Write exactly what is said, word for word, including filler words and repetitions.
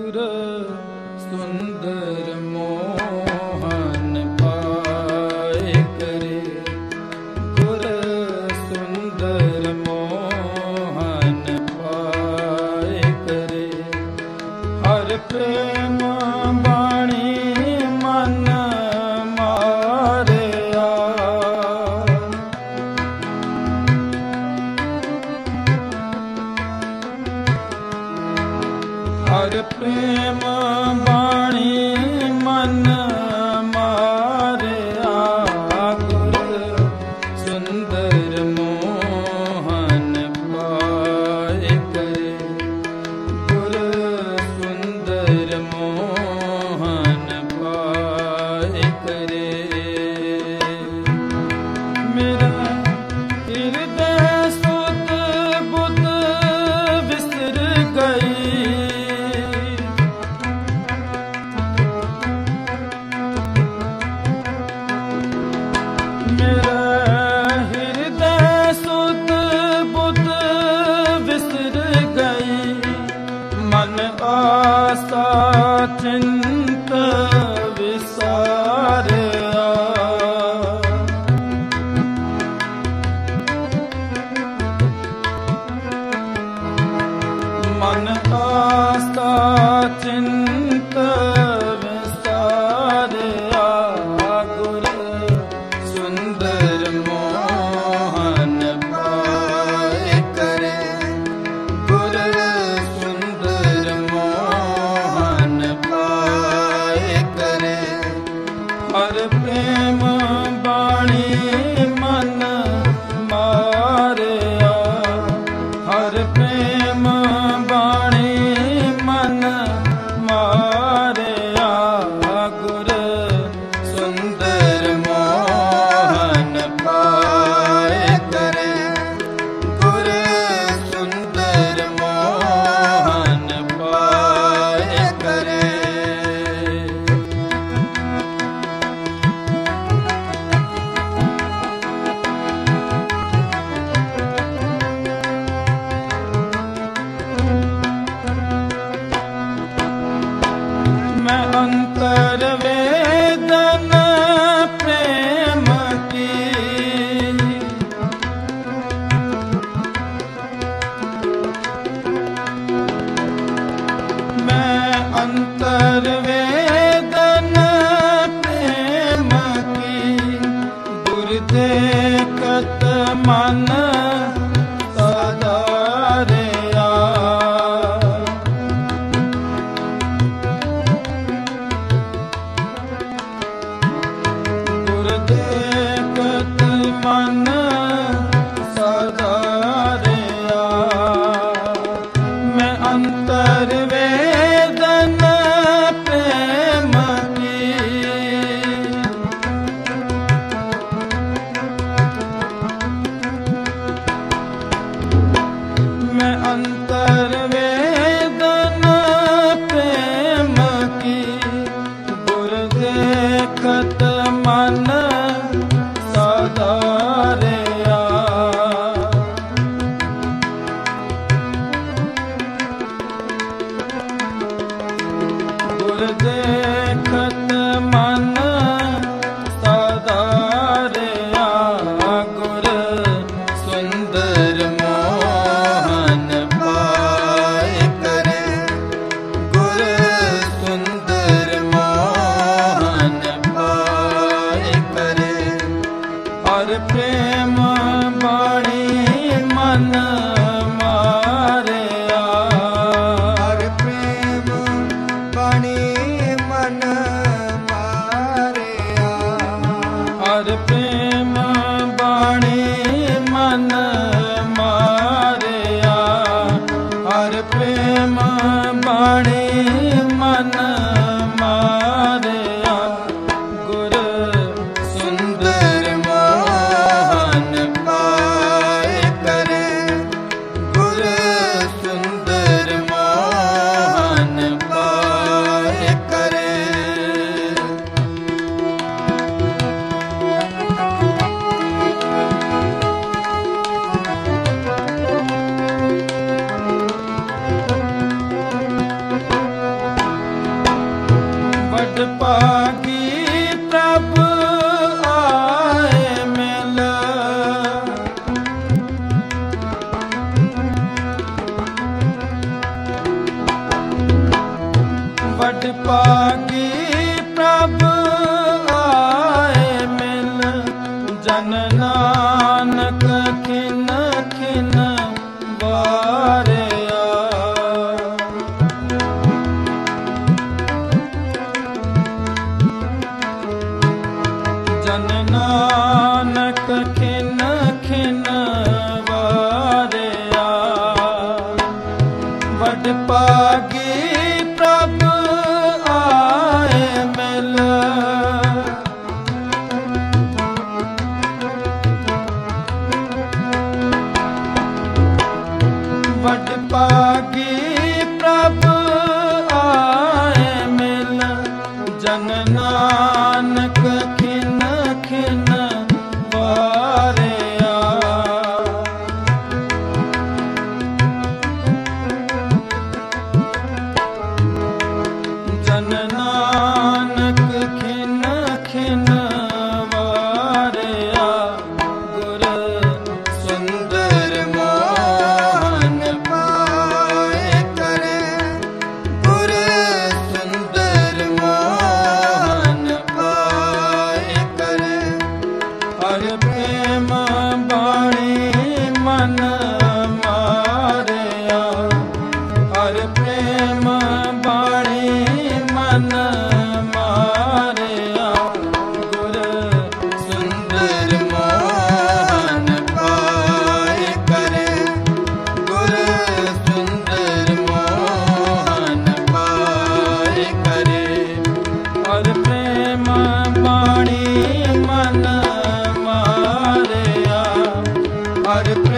गुर सुंदर मोहन पाए करे, गुर सुंदर मोहन पाए करे। हर प्रेम बाणी मन मारया, हर प्रेम बाणी मन मारया। गुर सुंदर मोहन पाए करे, गुर सुंदर मोहन पाए करे। मेरा हृदय सुत बुत विसर गई, मेरा हृदय सुत बुत विसर गई। मन आस्था चिंत विसारया, मन आस्था चिंत विसारया। गुर सुंदर मोहन पाए करे, गुर सुंदर मोहन पाए करे। हर प्रेम बाणी मन मारया, हर प्रेम बाणी मन मारया। गुर सुंदर मोहन पाए करे, गुर सुंदर मोहन पाए करे। मैं अंतर वेदन प्रेम की, मैं अंतर वेदन प्रेम की। गुर देखत मन सदारया, गुर देखत मन सदारया। मैं अंतर वेदन प्रेम की, मैं अंतर वेदन प्रेम की। गुर देखत मन सदारया, गुर देखत मन सदारया। गुर सुंदर मोहन पाए करे, गुर सुंदर मोहन पाए करे। हर प्रेम बाणी मन मारया, हर प्रेम बाणी मन मारया। हर प्रेम बाणी मन मारया, हर प्रेम बाणी मन मारया। गुर सुंदर मोहन पाए करे, गुर सुंदर मोहन पाए करे। वड पागी प्रभ आए मिल जन नानक खिन खिन वारिया जन नानक खिन खिन वारिया वड पागी प्रभ आए मिल वड पागी प्रभ आए मिल जन नानक खिन खिन वारिया जन नानक खिन खिन वारिया गुर सुंदर मोहन पाए करे गुर सुंदर मोहन पाए करे हर प्रेम बाणी मन मारिया हर प्रेम बाणी मन मारिया गुर सुंदर मोहन पाए करे गुर सुंदर मोहन पाए करे हर प्रेम बाणी मन मारिया हर